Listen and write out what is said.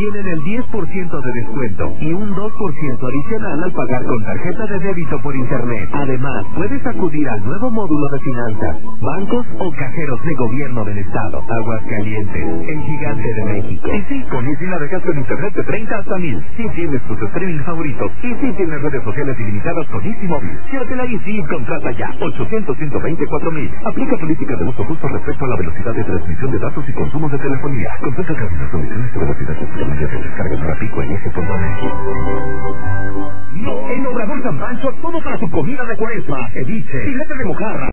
tienen el 10% de descuento y un 2% adicional al pagar con tarjeta de débito por internet. Además, puedes acudir al nuevo módulo de finanzas, bancos o cajeros de gobierno del estado. Aguascalientes, el gigante de México. Y sí, con Easy navegas con internet de 30 hasta 1000. Sí tienes tus streaming favoritos. Y sí tienes redes sociales ilimitadas con Easy Móvil. Llévatela Easy y contrata ya. 800-124-1000. Aplica políticas de uso justo respecto a la velocidad de transmisión de datos y consumos de telefonía. Consulta las condiciones de velocidad de descarga para pico en ese.mx. No, en Obrador San Pancho, todo para tu comida de Cuaresma. Ceviche, filete de mojarra,